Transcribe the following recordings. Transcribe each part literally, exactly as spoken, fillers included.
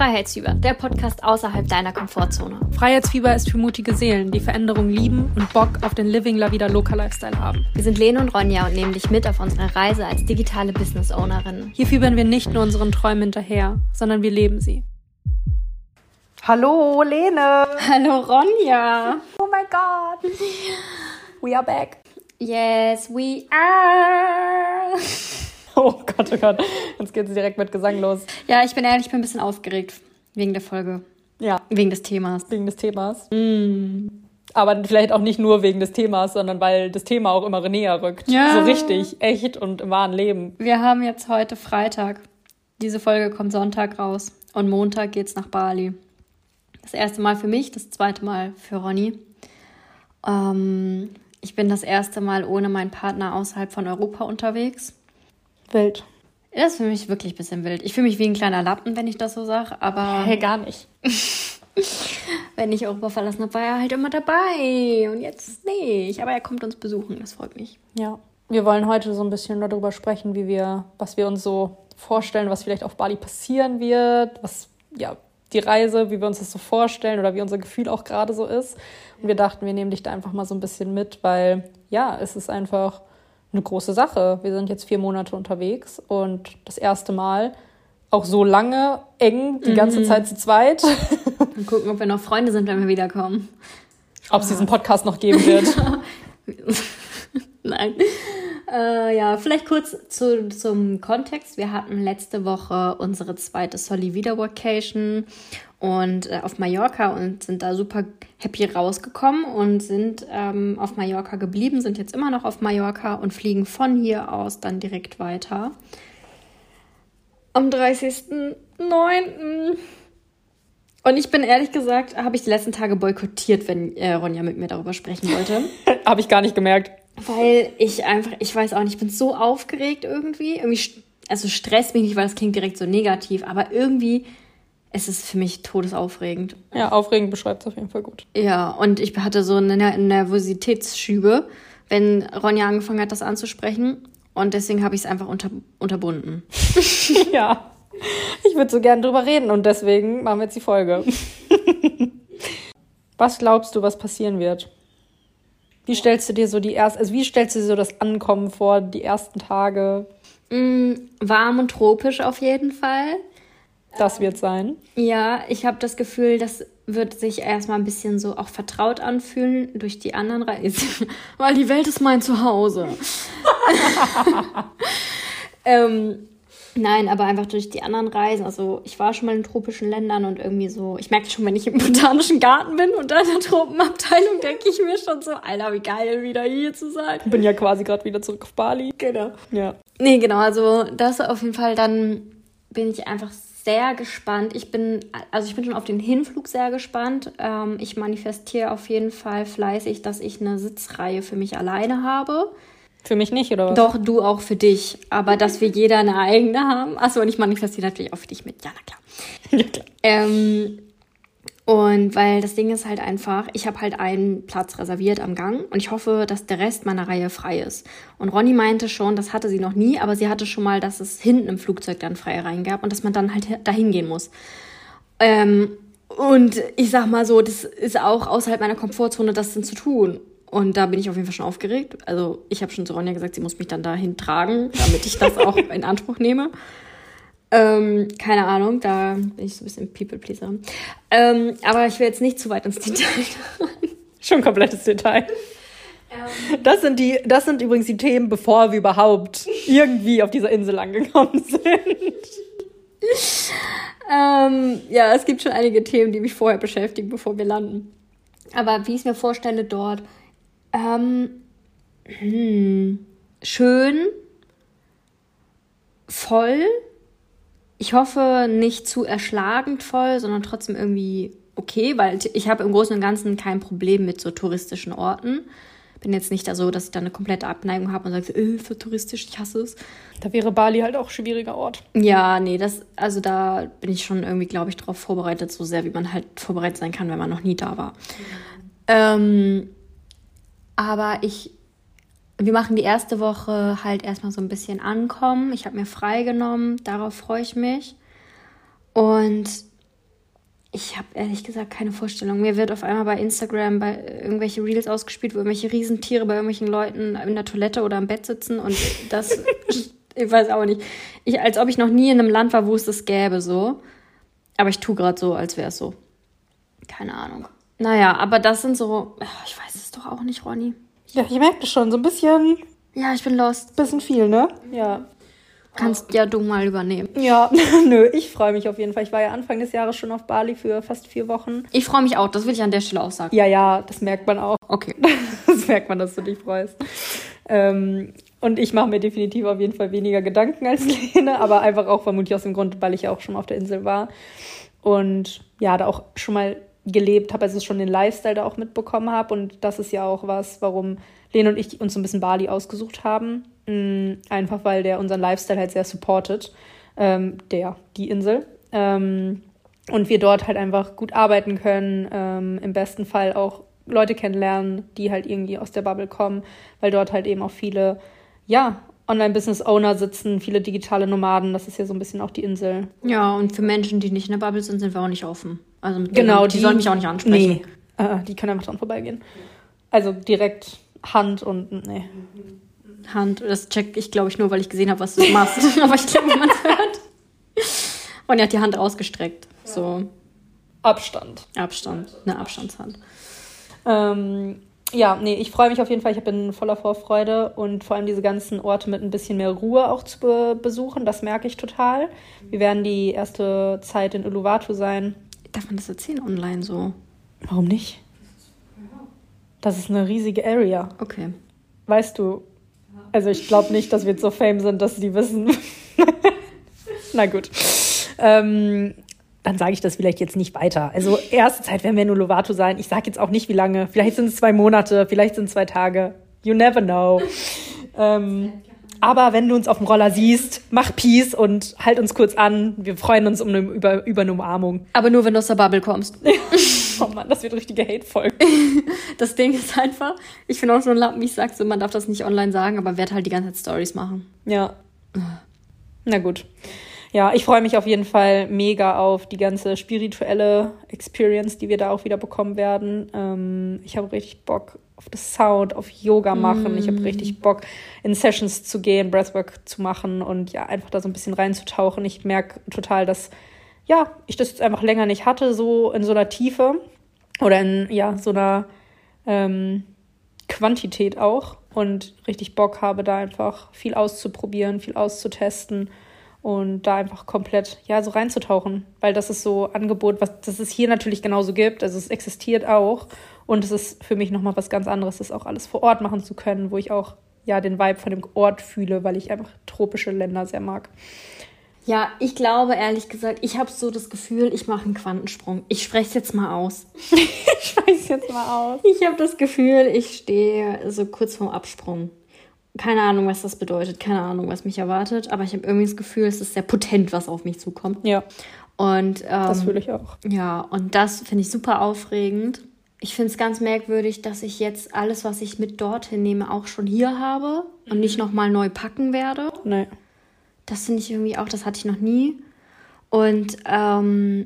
Freiheitsfieber, der Podcast außerhalb deiner Komfortzone. Freiheitsfieber ist für mutige Seelen, die Veränderung lieben und Bock auf den Living La Vida Loca Lifestyle haben. Wir sind Lene und Ronja und nehmen dich mit auf unsere Reise als digitale Business-Ownerinnen. Hier fiebern wir nicht nur unseren Träumen hinterher, sondern wir leben sie. Hallo, Lene. Hallo, Ronja. Oh my God. We are back. Yes, we are. Oh Gott, oh Gott. Jetzt geht es direkt mit Gesang los. Ja, ich bin ehrlich, ich bin ein bisschen aufgeregt. Wegen der Folge. Ja. Wegen des Themas. Wegen des Themas. Mm. Aber vielleicht auch nicht nur wegen des Themas, sondern weil das Thema auch immer näher rückt. Ja. So richtig, echt und im wahren Leben. Wir haben jetzt heute Freitag. Diese Folge kommt Sonntag raus. Und Montag geht's nach Bali. Das erste Mal für mich, das zweite Mal für Ronny. Ähm, ich bin das erste Mal ohne meinen Partner außerhalb von Europa unterwegs. Wild. Das ist für mich wirklich ein bisschen wild. Ich fühle mich wie ein kleiner Lappen, wenn ich das so sage, aber Hey, gar nicht. wenn ich Europa verlassen habe, war er halt immer dabei. Und jetzt nicht. Aber er kommt uns besuchen, das freut mich. Ja. Wir wollen heute so ein bisschen darüber sprechen, wie wir, was wir uns so vorstellen, was vielleicht auf Bali passieren wird, was, ja, die Reise, wie wir uns das so vorstellen oder wie unser Gefühl auch gerade so ist. Und wir dachten, wir nehmen dich da einfach mal so ein bisschen mit, weil, ja, es ist einfach eine große Sache. Wir sind jetzt vier Monate unterwegs und das erste Mal auch so lange, eng, die ganze Mhm. Zeit zu zweit. Mal gucken, ob wir noch Freunde sind, wenn wir wiederkommen. Ob es diesen Podcast noch geben wird. Nein. Äh, ja, vielleicht kurz zu, zum Kontext. Wir hatten letzte Woche unsere zweite Solli Vida Vacation und äh, auf Mallorca und sind da super happy rausgekommen und sind ähm, auf Mallorca geblieben, sind jetzt immer noch auf Mallorca und fliegen von hier aus dann direkt weiter. Am dreißigsten neunten Und ich bin ehrlich gesagt, habe ich die letzten Tage boykottiert, wenn äh, Ronja mit mir darüber sprechen wollte. Habe ich gar nicht gemerkt. Weil ich einfach, ich weiß auch nicht, ich bin so aufgeregt irgendwie. irgendwie. Also stresst mich nicht, weil das klingt direkt so negativ, aber irgendwie ist es für mich todesaufregend. Ja, aufregend beschreibt es auf jeden Fall gut. Ja, und ich hatte so eine Nervositätsschübe, wenn Ronja angefangen hat, das anzusprechen. Und deswegen habe ich es einfach unter, unterbunden. Ja, ich würde so gern drüber reden und deswegen machen wir jetzt die Folge. Was glaubst du, was passieren wird? Wie stellst du dir so die erst, also wie stellst du dir so das Ankommen vor, die ersten Tage? Mm, warm und tropisch auf jeden Fall. Das wird sein. Ja, ich habe das Gefühl, das wird sich erstmal ein bisschen so auch vertraut anfühlen durch die anderen Reisen, weil die Welt ist mein Zuhause. ähm, nein, aber einfach durch die anderen Reisen. Also ich war schon mal in tropischen Ländern und irgendwie so, ich merke schon, wenn ich im botanischen Garten bin und da in der Tropenabteilung, denke ich mir schon so, Alter, wie geil, wieder hier zu sein. Ich bin ja quasi gerade wieder zurück auf Bali. Genau. Ja. Nee, genau, also das auf jeden Fall, dann bin ich einfach sehr gespannt. Ich bin, also ich bin schon auf den Hinflug sehr gespannt. Ähm, ich manifestiere auf jeden Fall fleißig, dass ich eine Sitzreihe für mich alleine habe. Für mich nicht, oder was? Doch, du auch für dich. Aber dass wir jeder eine eigene haben. Achso, und ich manifestiere natürlich auch für dich mit. Ja, na klar. Ja, klar. Ähm, und weil das Ding ist halt einfach, ich habe halt einen Platz reserviert am Gang und ich hoffe, dass der Rest meiner Reihe frei ist. Und Ronny meinte schon, das hatte sie noch nie, aber sie hatte schon mal, dass es hinten im Flugzeug dann freie Reihen gab und dass man dann halt dahin gehen muss. Ähm, und ich sag mal so, das ist auch außerhalb meiner Komfortzone, das dann zu tun. Und da bin ich auf jeden Fall schon aufgeregt. Also ich habe schon zu Ronja gesagt, sie muss mich dann dahin tragen, damit ich das auch in Anspruch nehme. Ähm, keine Ahnung, da bin ich so ein bisschen People-Pleaser. Ähm, aber ich will jetzt nicht zu weit ins Detail. Schon komplettes Detail. Ähm. Das sind die, das sind übrigens die Themen, bevor wir überhaupt irgendwie auf dieser Insel angekommen sind. ähm, ja, es gibt schon einige Themen, die mich vorher beschäftigen, bevor wir landen. Aber wie ich es mir vorstelle dort, ähm, hm, schön, voll. Ich hoffe, nicht zu erschlagend voll, sondern trotzdem irgendwie okay, weil ich habe im Großen und Ganzen kein Problem mit so touristischen Orten. Bin jetzt nicht da so, dass ich da eine komplette Abneigung habe und sage, äh, für touristisch, ich hasse es. Da wäre Bali halt auch ein schwieriger Ort. Ja, nee, das, also da bin ich schon irgendwie, glaube ich, drauf vorbereitet, so sehr, wie man halt vorbereitet sein kann, wenn man noch nie da war. Mhm. Ähm, aber ich Wir machen die erste Woche halt erstmal so ein bisschen ankommen. Ich habe mir freigenommen, darauf freue ich mich. Und Ich habe ehrlich gesagt keine Vorstellung. Mir wird auf einmal bei Instagram bei irgendwelche Reels ausgespielt, wo irgendwelche Riesentiere bei irgendwelchen Leuten in der Toilette oder im Bett sitzen und das, ich weiß auch nicht. Ich, als ob ich noch nie in einem Land war, wo es das gäbe, so. Aber ich tue gerade so, als wäre es so. Keine Ahnung. Naja, aber das sind so, ich weiß es doch auch nicht, Ronny. Ja, ich merke das schon, so ein bisschen. Ja, ich bin lost. Bisschen viel, ne? Ja. Kannst ja du mal übernehmen. Ja, nö, ich freue mich auf jeden Fall. Ich war ja Anfang des Jahres schon auf Bali für fast vier Wochen. Ich freue mich auch, das will ich an der Stelle auch sagen. Ja, ja, das merkt man auch. Okay. Das merkt man, dass du dich freust. Ähm, und ich mache mir definitiv auf jeden Fall weniger Gedanken als Lene, aber einfach auch vermutlich aus dem Grund, weil ich ja auch schon auf der Insel war. Und ja, da auch schon mal gelebt habe, also schon den Lifestyle da auch mitbekommen habe. Und das ist ja auch was, warum Lene und ich uns so ein bisschen Bali ausgesucht haben. Einfach weil der unseren Lifestyle halt sehr supportet, ähm, der, die Insel. Ähm, und wir dort halt einfach gut arbeiten können, ähm, im besten Fall auch Leute kennenlernen, die halt irgendwie aus der Bubble kommen, weil dort halt eben auch viele, ja, Online-Business-Owner sitzen, viele digitale Nomaden, das ist ja so ein bisschen auch die Insel. Ja, und für Menschen, die nicht in der Bubble sind, sind wir auch nicht offen. Also mit genau, denen, die, die sollen mich auch nicht ansprechen. Nee, äh, die können einfach dran vorbeigehen. Also direkt Hand und, nee. Hand, das check ich, glaube ich, nur, weil ich gesehen habe, was du machst. Aber ich glaube, man hört. Und er hat die Hand ausgestreckt. So. Abstand. Abstand. Eine Abstandshand. Ähm, ja, nee, ich freue mich auf jeden Fall. Ich bin voller Vorfreude und vor allem diese ganzen Orte mit ein bisschen mehr Ruhe auch zu be- besuchen. Das merke ich total. Wir werden die erste Zeit in Uluwatu sein. Darf man das erzählen online so? Warum nicht? Das ist eine riesige Area. Okay. Weißt du, also ich glaube nicht, dass wir so fame sind, dass die wissen. Na gut. Ähm, dann sage ich das vielleicht jetzt nicht weiter. Also erste Zeit werden wir in Uluwatu sein. Ich sage jetzt auch nicht, wie lange. Vielleicht sind es zwei Monate, vielleicht sind es zwei Tage. You never know. Ähm, aber wenn du uns auf dem Roller siehst, mach Peace und halt uns kurz an. Wir freuen uns um eine, über, über eine Umarmung. Aber nur, wenn du aus der Bubble kommst. Oh Mann, das wird richtige Hate-Folge. Das Ding ist einfach, ich finde auch so ein Lappen, wie ich sag, so, man darf das nicht online sagen, aber werde halt die ganze Zeit Stories machen. Ja. Na gut. Ja, ich freue mich auf jeden Fall mega auf die ganze spirituelle Experience, die wir da auch wieder bekommen werden. Ähm, ich habe richtig Bock auf das Sound, auf Yoga machen. Mm. Ich habe richtig Bock, in Sessions zu gehen, Breathwork zu machen und ja, einfach da so ein bisschen reinzutauchen. Ich merke total, dass ja, ich das jetzt einfach länger nicht hatte, so in so einer Tiefe oder in ja, so einer ähm, Quantität auch und richtig Bock habe, da einfach viel auszuprobieren, viel auszutesten und da einfach komplett ja so reinzutauchen, weil das ist so Angebot, was das es hier natürlich genauso gibt, also es existiert auch und es ist für mich nochmal was ganz anderes, das auch alles vor Ort machen zu können, wo ich auch ja den Vibe von dem Ort fühle, weil ich einfach tropische Länder sehr mag. Ja, ich glaube, ehrlich gesagt, ich habe so das Gefühl, ich mache einen Quantensprung. Ich spreche es jetzt mal aus. Ich spreche es jetzt mal aus. Ich habe das Gefühl, ich stehe so kurz vorm Absprung. Keine Ahnung, was das bedeutet. Keine Ahnung, was mich erwartet. Aber ich habe irgendwie das Gefühl, es ist sehr potent, was auf mich zukommt. Ja. Und, ähm, das fühle ich auch. Ja, und das finde ich super aufregend. Ich finde es ganz merkwürdig, dass ich jetzt alles, was ich mit dorthin nehme, auch schon hier habe und nicht nochmal neu packen werde. Nee. Das finde ich irgendwie auch, das hatte ich noch nie. Und ähm,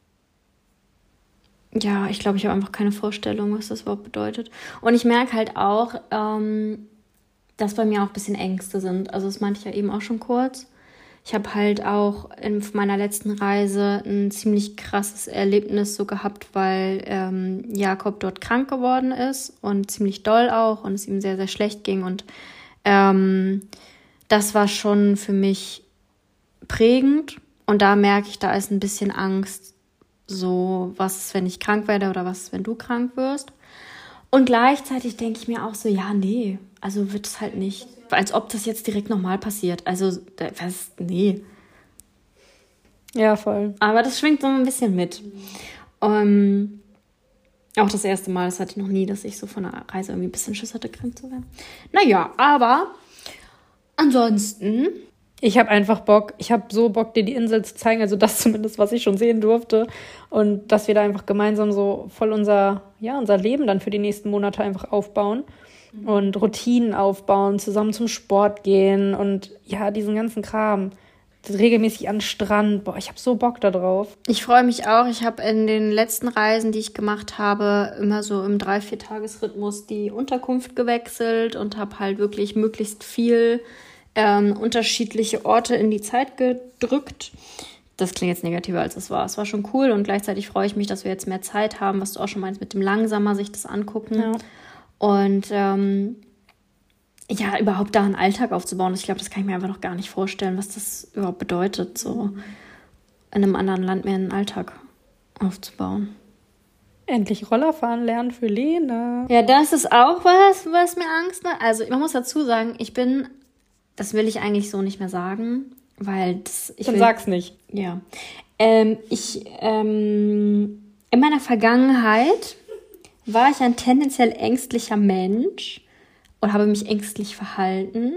ja, ich glaube, ich habe einfach keine Vorstellung, was das überhaupt bedeutet. Und ich merke halt auch, ähm, dass bei mir auch ein bisschen Ängste sind. Also das meinte ich ja eben auch schon kurz. Ich habe halt auch in meiner letzten Reise ein ziemlich krasses Erlebnis so gehabt, weil ähm, Jakob dort krank geworden ist und ziemlich doll auch und es ihm sehr, sehr schlecht ging. Und ähm, das war schon für mich prägend und da merke ich, da ist ein bisschen Angst, so was ist, wenn ich krank werde oder was ist, wenn du krank wirst. Und gleichzeitig denke ich mir auch so, ja, nee, also wird es halt nicht, als ob das jetzt direkt nochmal passiert. Also, was, nee. Ja, voll. Aber das schwingt so ein bisschen mit. Um, auch das erste Mal, das hatte ich noch nie, dass ich so von der Reise irgendwie ein bisschen Schiss hatte, krank zu werden. Naja, aber ansonsten, ich habe einfach Bock, ich habe so Bock, dir die Insel zu zeigen, also das zumindest, was ich schon sehen durfte und dass wir da einfach gemeinsam so voll unser, ja, unser Leben dann für die nächsten Monate einfach aufbauen mhm. und Routinen aufbauen, zusammen zum Sport gehen und ja, diesen ganzen Kram. regelmäßig an den Strand. Boah, ich habe so Bock da drauf. Ich freue mich auch. Ich habe in den letzten Reisen, die ich gemacht habe, immer so im drei-, vier-Tages-Rhythmus die Unterkunft gewechselt und habe halt wirklich möglichst viel ähm, unterschiedliche Orte in die Zeit gedrückt. Das klingt jetzt negativer, als es war. Es war schon cool und gleichzeitig freue ich mich, dass wir jetzt mehr Zeit haben, was du auch schon meinst, mit dem langsamer sich das angucken. Ja. Und ähm, ja, überhaupt da einen Alltag aufzubauen. Ich glaube, das kann ich mir einfach noch gar nicht vorstellen, was das überhaupt bedeutet, so in einem anderen Land mehr einen Alltag aufzubauen. Endlich Rollerfahren lernen für Lena. Ja, das ist auch was, was mir Angst macht. Also man muss dazu sagen, ich bin, das will ich eigentlich so nicht mehr sagen, weil das... Ich Dann will, sag's nicht. Ja. Ähm, ich, ähm, in meiner Vergangenheit war ich ein tendenziell ängstlicher Mensch und habe mich ängstlich verhalten.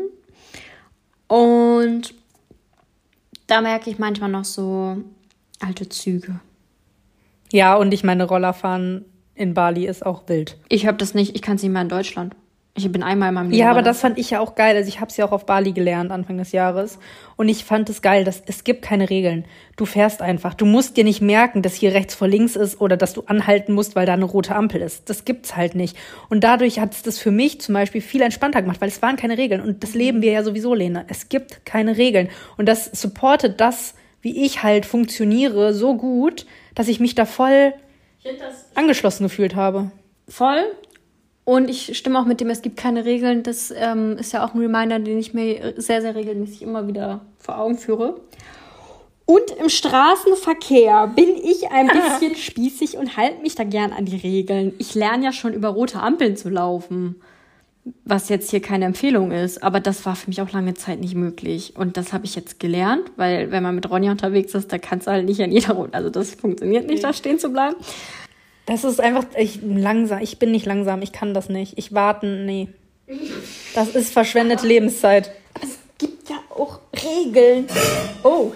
Und da merke ich manchmal noch so alte Züge. Ja, und ich meine, Rollerfahren in Bali ist auch wild. Ich habe das nicht, ich kann es nicht mehr in Deutschland. Ich bin einmal in meinem Leben. Ja, aber das fand ich ja auch geil. Also ich habe es ja auch auf Bali gelernt Anfang des Jahres. Und ich fand es geil, dass es gibt keine Regeln. Du fährst einfach. Du musst dir nicht merken, dass hier rechts vor links ist oder dass du anhalten musst, weil da eine rote Ampel ist. Das gibt's halt nicht. Und dadurch hat es das für mich zum Beispiel viel entspannter gemacht, weil es waren keine Regeln. Und das leben wir ja sowieso, Lena. Es gibt keine Regeln. Und das supportet das, wie ich halt funktioniere, so gut, dass ich mich da voll angeschlossen gefühlt habe. Voll. Und ich stimme auch mit dem, es gibt keine Regeln. Das ähm, ist ja auch ein Reminder, den ich mir sehr, sehr regelmäßig immer wieder vor Augen führe. Und im Straßenverkehr bin ich ein bisschen spießig und halte mich da gern an die Regeln. Ich lerne ja schon über rote Ampeln zu laufen, was jetzt hier keine Empfehlung ist. Aber das war für mich auch lange Zeit nicht möglich. Und das habe ich jetzt gelernt, weil wenn man mit Ronja unterwegs ist, da kannst du halt nicht an jeder Rote, also das funktioniert nicht, da stehen zu bleiben. Das ist einfach, ich langsam, ich bin nicht langsam, ich kann das nicht. Ich warte, nee. Das ist verschwendete Lebenszeit. Es gibt ja auch Regeln. Oh.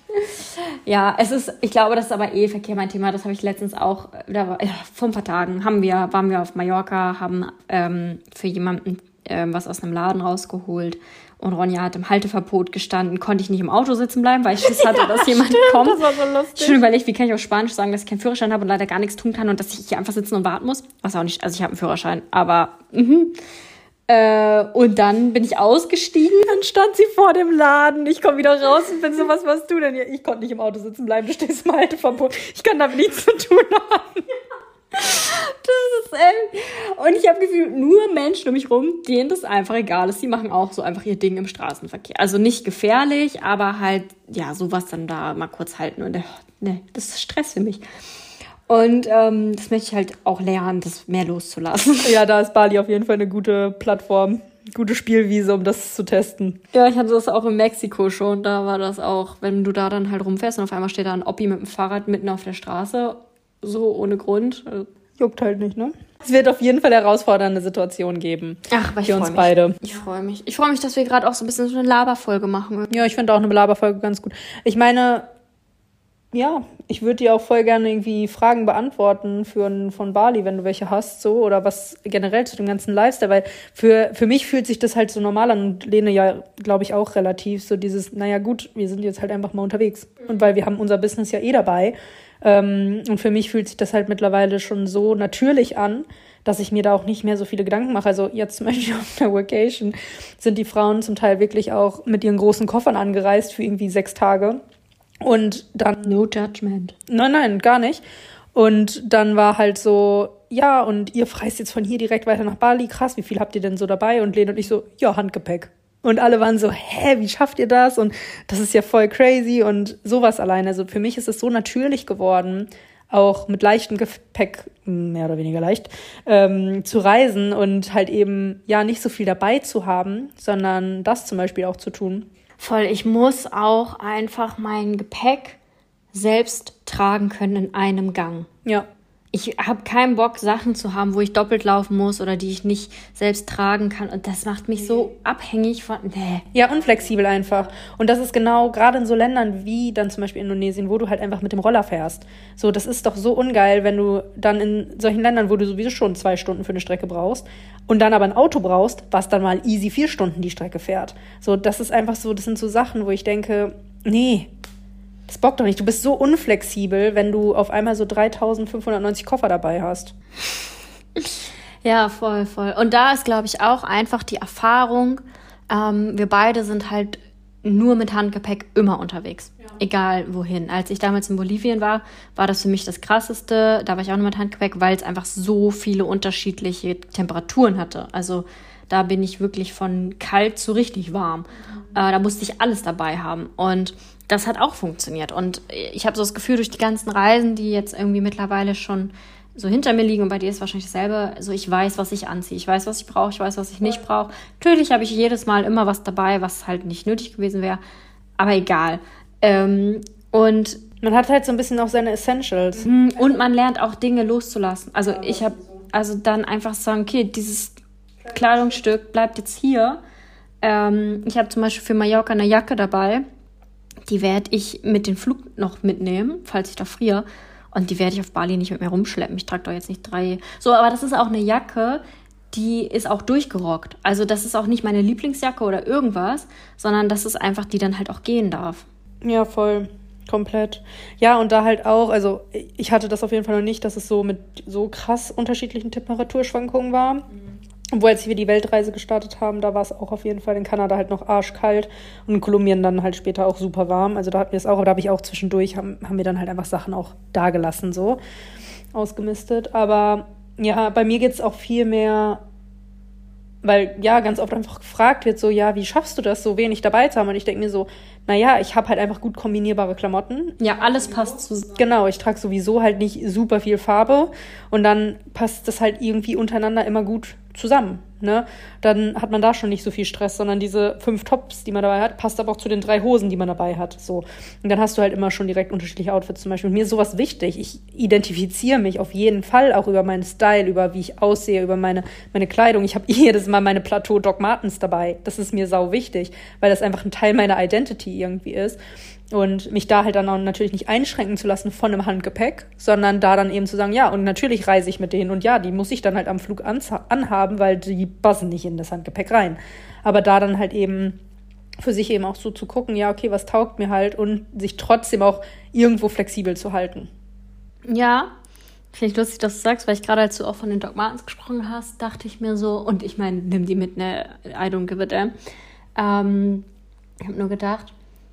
Ja, es ist, ich glaube, das ist aber eh Verkehr mein Thema. Das habe ich letztens auch, da war, ja, vor ein paar Tagen haben wir, waren wir auf Mallorca, haben ähm, für jemanden ähm, was aus einem Laden rausgeholt. Und Ronja hat im Halteverbot gestanden, konnte ich nicht im Auto sitzen bleiben, weil ich Schiss hatte, dass jemand Stimmt, kommt. Das war so lustig. Schon überlegt, wie kann ich auf Spanisch sagen, dass ich keinen Führerschein habe und leider gar nichts tun kann und dass ich hier einfach sitzen und warten muss. Was auch nicht, also ich habe einen Führerschein, aber mhm. Äh, und dann bin ich ausgestiegen. Dann stand sie vor dem Laden. Ich komme wieder raus und bin so, was machst du denn hier? Ich konnte nicht im Auto sitzen bleiben, du stehst im Halteverbot. Ich kann damit nichts zu tun haben. Das ist echt. Und ich habe gefühlt nur Menschen um mich rum, denen das einfach egal ist. Die machen auch so einfach ihr Ding im Straßenverkehr. Also nicht gefährlich, aber halt, ja, sowas dann da mal kurz halten. Und ne, das ist Stress für mich. Und ähm, das möchte ich halt auch lernen, das mehr loszulassen. Ja, da ist Bali auf jeden Fall eine gute Plattform, gute Spielwiese, um das zu testen. Ja, ich hatte das auch in Mexiko schon. Da war das auch, wenn du da dann halt rumfährst und auf einmal steht da ein Oppi mit dem Fahrrad mitten auf der Straße. So ohne Grund. Juckt halt nicht, ne? Es wird auf jeden Fall herausfordernde Situationen geben. Ach, aber ich für freu uns mich. beide. Ich freue mich. Ich freue mich, dass wir gerade auch so ein bisschen so eine Laberfolge machen. Ja, ich finde auch eine Laberfolge ganz gut. Ich meine, ja, ich würde dir auch voll gerne irgendwie Fragen beantworten für, von Bali, wenn du welche hast, so, oder was generell zu dem ganzen Lifestyle, weil für, für mich fühlt sich das halt so normal an und Lene ja, glaube ich, auch relativ so dieses, naja gut, wir sind jetzt halt einfach mal unterwegs. Und weil wir haben unser Business ja eh dabei. Ähm, und für mich fühlt sich das halt mittlerweile schon so natürlich an, dass ich mir da auch nicht mehr so viele Gedanken mache. Also jetzt zum Beispiel auf der Vacation sind die Frauen zum Teil wirklich auch mit ihren großen Koffern angereist für irgendwie sechs Tage. Und dann... No judgment. Nein, nein, gar nicht. Und dann war halt so, ja, und ihr reist jetzt von hier direkt weiter nach Bali. Krass, wie viel habt ihr denn so dabei? Und Lene und ich so, ja, Handgepäck. Und alle waren so, hä, wie schafft ihr das? Und das ist ja voll crazy und sowas alleine. Also für mich ist es so natürlich geworden, auch mit leichtem Gepäck, mehr oder weniger leicht, ähm, zu reisen und halt eben, ja, nicht so viel dabei zu haben, sondern das zum Beispiel auch zu tun. Voll, ich muss auch einfach mein Gepäck selbst tragen können in einem Gang. Ja. Ich habe keinen Bock, Sachen zu haben, wo ich doppelt laufen muss oder die ich nicht selbst tragen kann. Und das macht mich so abhängig von... Nee. Ja, unflexibel einfach. Und das ist genau, gerade in so Ländern wie dann zum Beispiel Indonesien, wo du halt einfach mit dem Roller fährst. So, das ist doch so ungeil, wenn du dann in solchen Ländern, wo du sowieso schon zwei Stunden für eine Strecke brauchst und dann aber ein Auto brauchst, was dann mal easy vier Stunden die Strecke fährt. So, das ist einfach so, das sind so Sachen, wo ich denke... Nee, das bockt doch nicht. Du bist so unflexibel, wenn du auf einmal so dreitausendfünfhundertneunzig Koffer dabei hast. Ja, voll, voll. Und da ist, glaube ich, auch einfach die Erfahrung, ähm, wir beide sind halt nur mit Handgepäck immer unterwegs. Ja. Egal wohin. Als ich damals in Bolivien war, war das für mich das Krasseste. Da war ich auch nur mit Handgepäck, weil es einfach so viele unterschiedliche Temperaturen hatte. Also da bin ich wirklich von kalt zu richtig warm. Mhm. Äh, da musste ich alles dabei haben. Und das hat auch funktioniert. Und ich habe so das Gefühl, durch die ganzen Reisen, die jetzt irgendwie mittlerweile schon so hinter mir liegen, und bei dir ist wahrscheinlich dasselbe, also ich weiß, was ich anziehe, ich weiß, was ich brauche, ich weiß, was ich nicht brauche. Natürlich habe ich jedes Mal immer was dabei, was halt nicht nötig gewesen wäre, aber egal. Ähm, und man hat halt so ein bisschen auch seine Essentials. Und man lernt auch Dinge loszulassen. Also ich habe, also dann einfach sagen, okay, dieses Kleidungsstück bleibt jetzt hier. Ähm, ich habe zum Beispiel für Mallorca eine Jacke dabei, die werde ich mit dem Flug noch mitnehmen, falls ich da friere. Und die werde ich auf Bali nicht mit mir rumschleppen. Ich trage doch jetzt nicht drei. So, aber das ist auch eine Jacke, die ist auch durchgerockt. Also das ist auch nicht meine Lieblingsjacke oder irgendwas, sondern das ist einfach, die dann halt auch gehen darf. Ja, voll. Komplett. Ja, und da halt auch, also ich hatte das auf jeden Fall noch nicht, dass es so mit so krass unterschiedlichen Temperaturschwankungen war. Mhm. Obwohl, als wir die Weltreise gestartet haben, da war es auch auf jeden Fall in Kanada halt noch arschkalt und in Kolumbien dann halt später auch super warm. Also da hatten wir es auch, aber da habe ich auch zwischendurch, haben, haben wir dann halt einfach Sachen auch da gelassen, so ausgemistet. Aber ja, bei mir geht es auch viel mehr, weil ja ganz oft einfach gefragt wird, so ja, wie schaffst du das, so wenig dabei zu haben? Und ich denke mir so, naja, ich habe halt einfach gut kombinierbare Klamotten. Ja, alles passt zusammen. Genau, ich trage sowieso halt nicht super viel Farbe und dann passt das halt irgendwie untereinander immer gut zusammen, ne? Dann hat man da schon nicht so viel Stress, sondern diese fünf Tops, die man dabei hat, passt aber auch zu den drei Hosen, die man dabei hat, so. Und dann hast du halt immer schon direkt unterschiedliche Outfits zum Beispiel. Und mir ist sowas wichtig. Ich identifiziere mich auf jeden Fall auch über meinen Style, über wie ich aussehe, über meine, meine Kleidung. Ich habe jedes Mal meine Plateau Doc Martens dabei. Das ist mir sau wichtig, weil das einfach ein Teil meiner Identity irgendwie ist. Und mich da halt dann auch natürlich nicht einschränken zu lassen von einem Handgepäck, sondern da dann eben zu sagen, ja, und natürlich reise ich mit denen und ja, die muss ich dann halt am Flug anhaben, weil die passen nicht in das Handgepäck rein. Aber da dann halt eben für sich eben auch so zu gucken, ja, okay, was taugt mir halt und sich trotzdem auch irgendwo flexibel zu halten. Ja, finde ich lustig, dass du sagst, weil ich gerade, als du auch von den Doc Martens gesprochen hast, dachte ich mir so, und ich meine, nimm die mit, ne, I don't give a damn. Ähm, ich habe nur gedacht,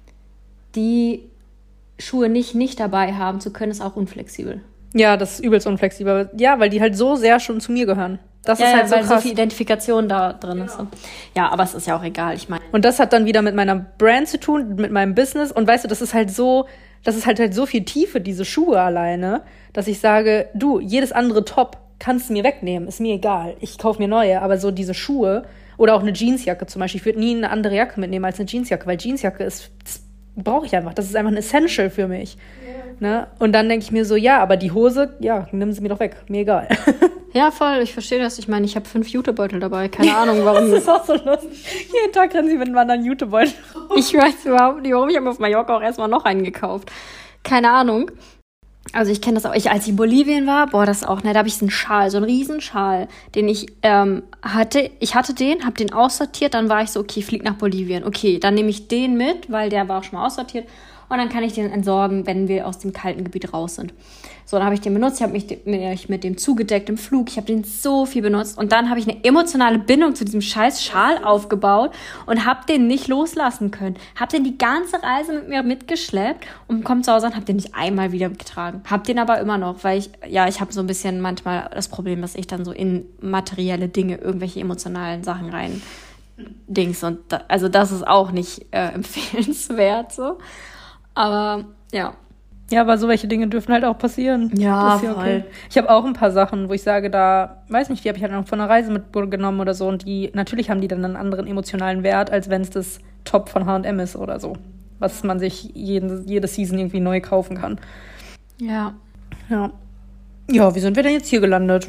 die Schuhe nicht nicht dabei haben zu können, ist auch unflexibel. Ja, das ist übelst unflexibel. Ja, weil die halt so sehr schon zu mir gehören. Das ja, ist halt ja, so weil krass. so viel Identifikation da drin ist. Ja, aber es ist ja auch egal, ich meine. Und das hat dann wieder mit meiner Brand zu tun, mit meinem Business. Und weißt du, das ist halt so, das ist halt halt so viel Tiefe, diese Schuhe alleine, dass ich sage, du, jedes andere Top kannst du mir wegnehmen, ist mir egal. Ich kaufe mir neue, aber so diese Schuhe oder auch eine Jeansjacke zum Beispiel. Ich würde nie eine andere Jacke mitnehmen als eine Jeansjacke, weil Jeansjacke ist, das brauche ich einfach. Das ist einfach ein Essential für mich. Ja. Ne? Und dann denke ich mir so, ja, aber die Hose, ja, nimm sie mir doch weg. Mir egal. Ja, voll. Ich verstehe das. Ich meine, ich habe fünf Jutebeutel dabei. Keine Ahnung, warum. Das ist auch so lustig. Jeden Tag rennen sie mit einem anderen Jutebeutel. Ich weiß überhaupt nicht, warum. Ich habe auf Mallorca auch erstmal noch einen gekauft. Keine Ahnung. Also ich kenne das auch. Ich, als ich in Bolivien war, boah, das auch, ne, da habe ich so einen Schal, so einen Riesenschal, den ich ähm, hatte. Ich hatte den, habe den aussortiert, dann war ich so, okay, flieg nach Bolivien. Okay, dann nehme ich den mit, weil der war auch schon mal aussortiert. Und dann kann ich den entsorgen, wenn wir aus dem kalten Gebiet raus sind. So, dann habe ich den benutzt. Ich habe mich, mich mit dem zugedeckt im Flug. Ich habe den so viel benutzt. Und dann habe ich eine emotionale Bindung zu diesem scheiß Schal aufgebaut und habe den nicht loslassen können. Habe den die ganze Reise mit mir mitgeschleppt und kommt zu Hause und habe den nicht einmal wieder getragen. Habe den aber immer noch, weil ich, ja, ich habe so ein bisschen manchmal das Problem, dass ich dann so in materielle Dinge, irgendwelche emotionalen Sachen rein Dings. Und da, also das ist auch nicht äh, empfehlenswert so. Aber, ja. Ja, aber so welche Dinge dürfen halt auch passieren. Ja, das ist ja voll. Okay. Ich habe auch ein paar Sachen, wo ich sage, da, weiß nicht, die habe ich halt noch von einer Reise mitgenommen oder so. Und die, natürlich haben die dann einen anderen emotionalen Wert, als wenn es das Top von H und M ist oder so. Was man sich jeden, jede Season irgendwie neu kaufen kann. Ja. Ja. Ja, wie sind wir denn jetzt hier gelandet?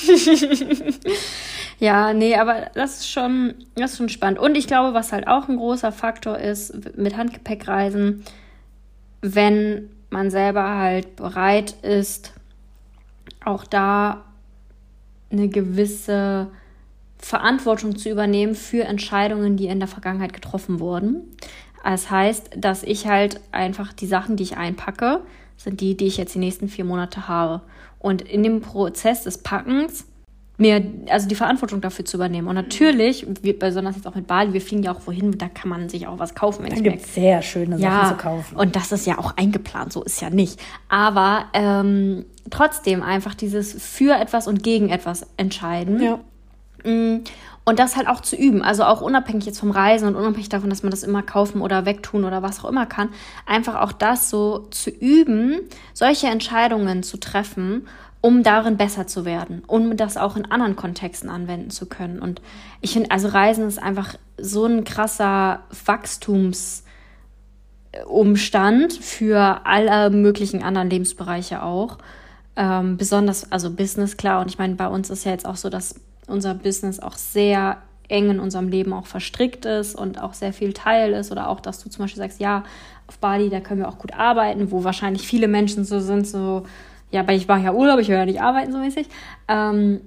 Ja, nee, aber das ist schon, das ist schon spannend. Und ich glaube, was halt auch ein großer Faktor ist mit Handgepäckreisen, wenn man selber halt bereit ist, auch da eine gewisse Verantwortung zu übernehmen für Entscheidungen, die in der Vergangenheit getroffen wurden. Das heißt, dass ich halt einfach die Sachen, die ich einpacke, sind die, die ich jetzt die nächsten vier Monate habe. Und in dem Prozess des Packens mir, also die Verantwortung dafür zu übernehmen. Und natürlich, wir, besonders jetzt auch mit Bali, wir fliegen ja auch wohin, da kann man sich auch was kaufen. Wenn Da ich gibt es sehr schöne ja, Sachen zu kaufen. Und das ist ja auch eingeplant, so ist ja nicht. Aber ähm, trotzdem einfach dieses für etwas und gegen etwas entscheiden. Ja. Und das halt auch zu üben, also auch unabhängig jetzt vom Reisen und unabhängig davon, dass man das immer kaufen oder wegtun oder was auch immer kann, einfach auch das so zu üben, solche Entscheidungen zu treffen, um darin besser zu werden, um das auch in anderen Kontexten anwenden zu können. Und ich finde, also Reisen ist einfach so ein krasser Wachstumsumstand für alle möglichen anderen Lebensbereiche auch. Ähm, besonders, also Business, klar. Und ich meine, bei uns ist ja jetzt auch so, dass unser Business auch sehr eng in unserem Leben auch verstrickt ist und auch sehr viel Teil ist. Oder auch, dass du zum Beispiel sagst, ja, auf Bali, da können wir auch gut arbeiten, wo wahrscheinlich viele Menschen so sind, so, ja, weil ich mache ja Urlaub, ich will ja nicht arbeiten, so mäßig. Ähm,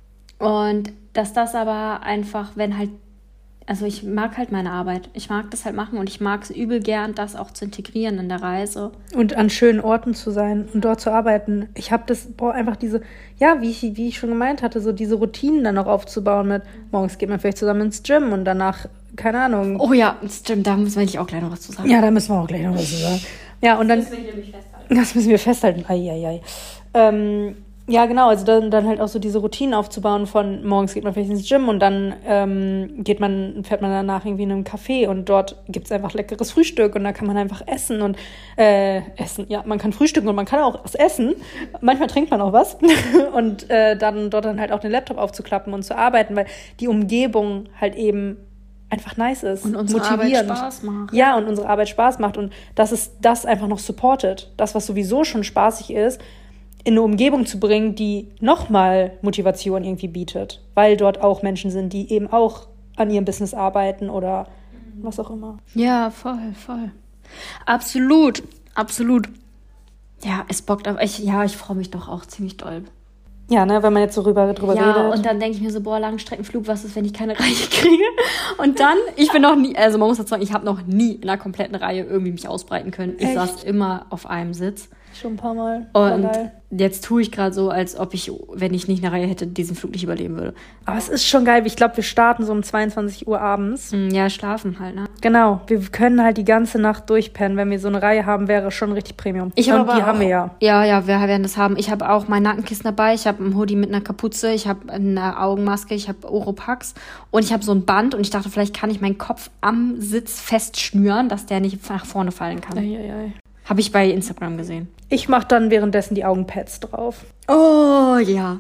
und dass das aber einfach, wenn halt, also ich mag halt meine Arbeit, ich mag das halt machen und ich mag es übel gern, das auch zu integrieren in der Reise. Und an schönen Orten zu sein und dort zu arbeiten. Ich habe das, boah, einfach diese, ja, wie ich, wie ich schon gemeint hatte, so diese Routinen dann auch aufzubauen mit, morgens geht man vielleicht zusammen ins Gym und danach, keine Ahnung. Oh ja, stimmt, da müssen wir auch gleich noch was zu sagen. Ja, da müssen wir auch gleich noch was zu sagen. Ja, und dann. Das müssen wir nämlich festhalten. Das müssen wir festhalten. Ei, ei, ei. Ähm, ja, genau, also dann, dann halt auch so diese Routinen aufzubauen von morgens geht man vielleicht ins Gym und dann ähm, geht man, fährt man danach irgendwie in einem Café und dort gibt's einfach leckeres Frühstück und da kann man einfach essen und äh, essen, ja, man kann frühstücken und man kann auch was essen. Manchmal trinkt man auch was und äh, dann dort dann halt auch den Laptop aufzuklappen und zu arbeiten, weil die Umgebung halt eben einfach nice ist. Und unsere motivierend. Arbeit Spaß macht. Ja, und unsere Arbeit Spaß macht und dass es das einfach noch supportet. Das, was sowieso schon spaßig ist, in eine Umgebung zu bringen, die nochmal Motivation irgendwie bietet. Weil dort auch Menschen sind, die eben auch an ihrem Business arbeiten oder was auch immer. Ja, voll, voll. Absolut, absolut. Ja, es bockt auf. Ich, ja, ich freue mich doch auch ziemlich doll. Ja, ne, wenn man jetzt so rüber, drüber ja, redet. Und dann denke ich mir so, boah, Langstreckenflug, was ist, wenn ich keine Reihe kriege? Und dann, ich bin noch nie, also man muss dazu sagen, ich habe noch nie in einer kompletten Reihe irgendwie mich ausbreiten können. Ich Echt? saß immer auf einem Sitz. Schon ein paar Mal. Und jetzt tue ich gerade so, als ob ich, wenn ich nicht eine Reihe hätte, diesen Flug nicht überleben würde. Aber es ist schon geil. Ich glaube, wir starten so um zweiundzwanzig Uhr abends. Ja, schlafen halt, ne? Genau. Wir können halt die ganze Nacht durchpennen. Wenn wir so eine Reihe haben, wäre schon richtig Premium. Ich habe Und die auch, haben wir ja. Ja, ja, wir werden das haben. Ich habe auch mein Nackenkissen dabei. Ich habe einen Hoodie mit einer Kapuze. Ich habe eine Augenmaske. Ich habe Oropax. Und ich habe so ein Band. Und ich dachte, vielleicht kann ich meinen Kopf am Sitz festschnüren, dass der nicht nach vorne fallen kann. Ei, ei, ei. Habe ich bei Instagram gesehen. Ich mache dann währenddessen die Augenpads drauf. Oh, ja.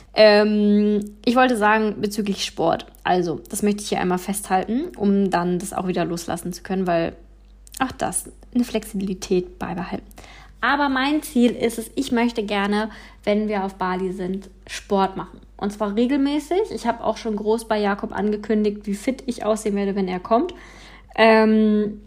Ähm, ich wollte sagen, bezüglich Sport. Also, das möchte ich hier einmal festhalten, um dann das auch wieder loslassen zu können, weil auch das, eine Flexibilität beibehalten. Aber mein Ziel ist es, ich möchte gerne, wenn wir auf Bali sind, Sport machen. Und zwar regelmäßig. Ich habe auch schon groß bei Jakob angekündigt, wie fit ich aussehen werde, wenn er kommt. Ähm,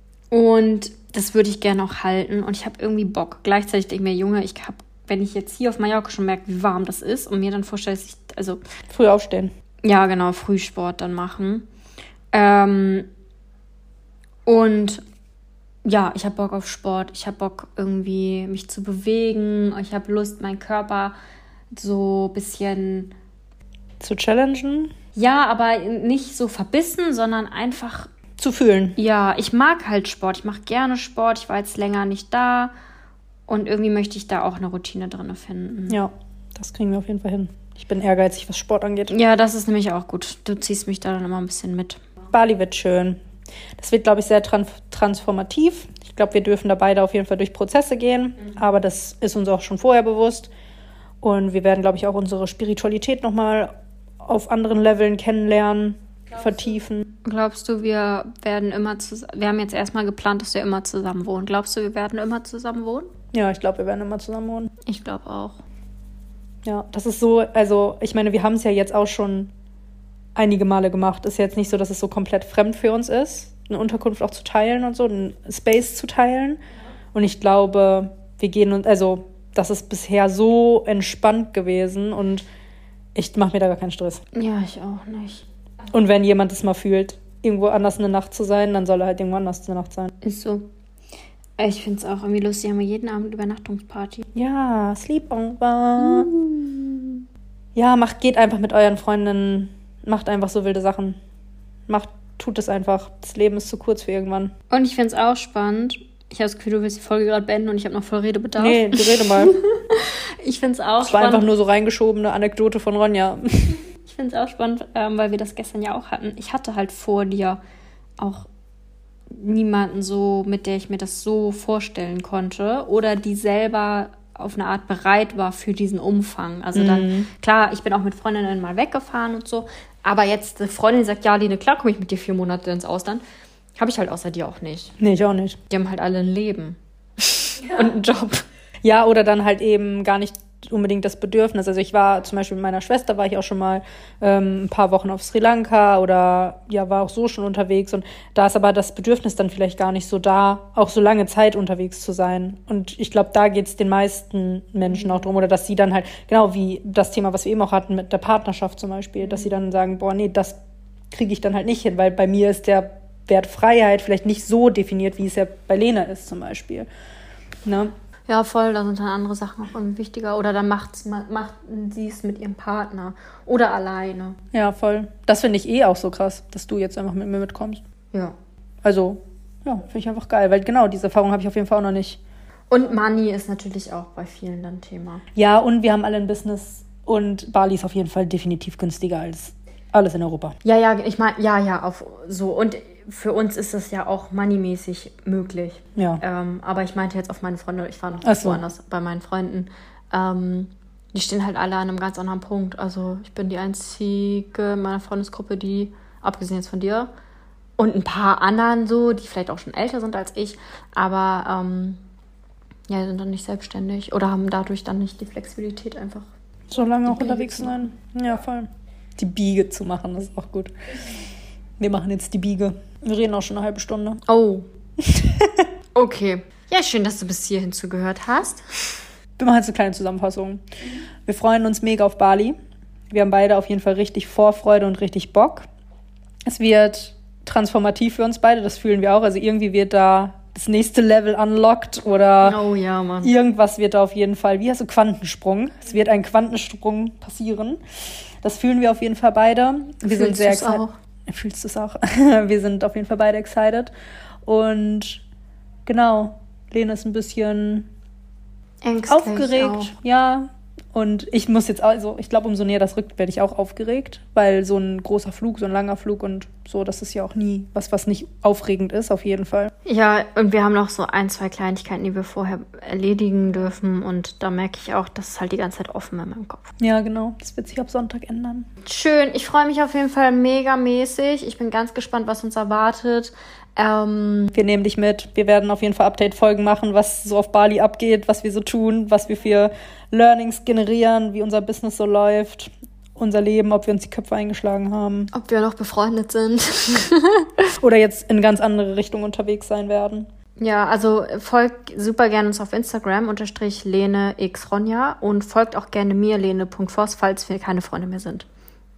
und das würde ich gerne auch halten und ich habe irgendwie Bock. Gleichzeitig denke ich mir, Junge, ich habe, wenn ich jetzt hier auf Mallorca schon merke, wie warm das ist und mir dann vorstelle, dass ich, also... Früh aufstehen. Ja, genau, Frühsport dann machen. Ähm, und ja, ich habe Bock auf Sport. Ich habe Bock, irgendwie mich zu bewegen. Ich habe Lust, meinen Körper so ein bisschen... Zu challengen? Ja, aber nicht so verbissen, sondern einfach... Zu fühlen. Ja, ich mag halt Sport. Ich mache gerne Sport. Ich war jetzt länger nicht da. Und irgendwie möchte ich da auch eine Routine drin finden. Ja, das kriegen wir auf jeden Fall hin. Ich bin ehrgeizig, was Sport angeht. Ja, das ist nämlich auch gut. Du ziehst mich da dann immer ein bisschen mit. Bali wird schön. Das wird, glaube ich, sehr tran- transformativ. Ich glaube, wir dürfen da beide auf jeden Fall durch Prozesse gehen. Mhm. Aber das ist uns auch schon vorher bewusst. Und wir werden, glaube ich, auch unsere Spiritualität nochmal auf anderen Leveln kennenlernen. Vertiefen. Glaubst du, wir werden immer zusammen, wir haben jetzt erstmal geplant, dass wir immer zusammen wohnen. Glaubst du, wir werden immer zusammen wohnen? Ja, ich glaube, wir werden immer zusammen wohnen. Ich glaube auch. Ja, das ist so, also ich meine, wir haben es ja jetzt auch schon einige Male gemacht. Ist jetzt nicht so, dass es so komplett fremd für uns ist, eine Unterkunft auch zu teilen und so, einen Space zu teilen. Und ich glaube, wir gehen uns, also das ist bisher so entspannt gewesen und ich mache mir da gar keinen Stress. Ja, ich auch nicht. Und wenn jemand das mal fühlt, irgendwo anders eine Nacht zu sein, dann soll er halt irgendwo anders eine Nacht sein. Ist so. Ich finde es auch irgendwie lustig, haben wir jeden Abend Übernachtungsparty. Ja, Sleepover. Mm. Ja, macht, geht einfach mit euren Freundinnen, macht einfach so wilde Sachen. Macht, tut es einfach. Das Leben ist zu kurz für irgendwann. Und ich finde es auch spannend. Ich habe das Gefühl, du willst die Folge gerade beenden und ich habe noch voll Redebedarf. Nee, du rede mal. Ich finde es auch das spannend. Das war einfach nur so reingeschobene Anekdote von Ronja. Ich finde es auch spannend, ähm, weil wir das gestern ja auch hatten. Ich hatte halt vor dir auch niemanden so, mit der ich mir das so vorstellen konnte oder die selber auf eine Art bereit war für diesen Umfang. Also mhm. dann, klar, ich bin auch mit Freundinnen mal weggefahren und so, aber jetzt eine Freundin die sagt, ja, Lene, klar komme ich mit dir vier Monate ins Ausland. Habe ich halt außer dir auch nicht. Nee, ich auch nicht. Die haben halt alle ein Leben ja. und einen Job. Ja, oder dann halt eben gar nicht unbedingt das Bedürfnis. Also ich war zum Beispiel mit meiner Schwester, war ich auch schon mal ähm, ein paar Wochen auf Sri Lanka oder ja, war auch so schon unterwegs und da ist aber das Bedürfnis dann vielleicht gar nicht so da, auch so lange Zeit unterwegs zu sein. Und ich glaube, da geht es den meisten Menschen auch drum oder dass sie dann halt, genau wie das Thema, was wir eben auch hatten mit der Partnerschaft zum Beispiel, dass sie dann sagen, boah, nee, das kriege ich dann halt nicht hin, weil bei mir ist der Wert Freiheit vielleicht nicht so definiert, wie es ja bei Lena ist zum Beispiel. Ne? Ja, voll, da sind dann andere Sachen auch irgendwie wichtiger. Oder dann macht's, macht sie es mit ihrem Partner. Oder alleine. Ja, voll. Das finde ich eh auch so krass, dass du jetzt einfach mit mir mitkommst. Ja. Also, ja, finde ich einfach geil. Weil genau, diese Erfahrung habe ich auf jeden Fall auch noch nicht. Und Money ist natürlich auch bei vielen dann Thema. Ja, und wir haben alle ein Business. Und Bali ist auf jeden Fall definitiv günstiger als alles in Europa. Ja, ja, ich meine, ja, ja, auf so. Und für uns ist das ja auch moneymäßig möglich. Ja. Ähm, aber ich meinte jetzt auf meine Freunde, ich war noch Ach so. woanders bei meinen Freunden. Ähm, die stehen halt alle an einem ganz anderen Punkt. Also ich bin die einzige in meiner Freundesgruppe, die, abgesehen jetzt von dir, und ein paar anderen so, die vielleicht auch schon älter sind als ich, aber ähm, ja, die sind dann nicht selbstständig oder haben dadurch dann nicht die Flexibilität einfach. So lange auch unterwegs sein. Ja, voll. Die Biege zu machen, das ist auch gut. Wir machen jetzt die Biege. Wir reden auch schon eine halbe Stunde. Oh. Okay. Ja, schön, dass du bis hierhin zugehört hast. Wir machen jetzt eine kleine Zusammenfassung. Wir freuen uns mega auf Bali. Wir haben beide auf jeden Fall richtig Vorfreude und richtig Bock. Es wird transformativ für uns beide, das fühlen wir auch. Also irgendwie wird da das nächste Level unlocked oder oh, ja, Mann. Irgendwas wird da auf jeden Fall, wie heißt du, Quantensprung. Es wird ein Quantensprung passieren. Das fühlen wir auf jeden Fall beide. Wir Fühlst sind sehr excited. Auch? Fühlst du es auch? Wir sind auf jeden Fall beide excited. Und genau, Lena ist ein bisschen ängstlich aufgeregt. Auch. Ja. Und ich muss jetzt, also ich glaube, umso näher das rückt, werde ich auch aufgeregt, weil so ein großer Flug, so ein langer Flug und so, das ist ja auch nie was, was nicht aufregend ist, auf jeden Fall. Ja, und wir haben noch so ein, zwei Kleinigkeiten, die wir vorher erledigen dürfen und da merke ich auch, das ist halt die ganze Zeit offen in meinem Kopf. Ja, genau, das wird sich ab Sonntag ändern. Schön, ich freue mich auf jeden Fall megamäßig. Ich bin ganz gespannt, was uns erwartet. Ähm, wir nehmen dich mit. Wir werden auf jeden Fall Update-Folgen machen, was so auf Bali abgeht, was wir so tun, was wir für Learnings generieren, wie unser Business so läuft, unser Leben, ob wir uns die Köpfe eingeschlagen haben. Ob wir noch befreundet sind. Oder jetzt in ganz andere Richtungen unterwegs sein werden. Ja, also folgt super gerne uns auf Instagram, unterstrich Lene x Ronja und folgt auch gerne mir, lene punkt voss, falls wir keine Freunde mehr sind.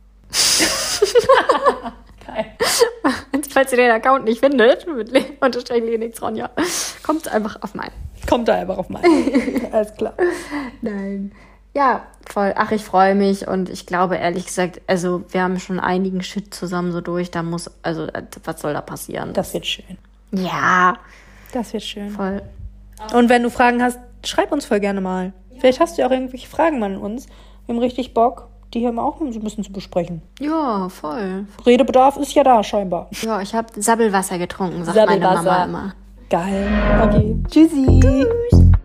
Geil. Falls ihr den Account nicht findet, mit Le- unterstrich Lene x Ronja, kommt einfach auf meinen. Kommt da einfach auf meinen. Alles klar. Nein. Ja, voll. Ach, ich freue mich und ich glaube, ehrlich gesagt, also wir haben schon einigen Shit zusammen so durch, da muss, also was soll da passieren? Das wird schön. Ja. Das wird schön. Voll. Und wenn du Fragen hast, schreib uns voll gerne mal. Ja. Vielleicht hast du ja auch irgendwelche Fragen an uns. Wir haben richtig Bock, die hier mal auch so ein bisschen zu besprechen. Ja, voll. Redebedarf ist ja da scheinbar. Ja, ich habe Sabbelwasser getrunken, sagt meine Mama immer. Geil. Okay. Tschüssi. Tschüss.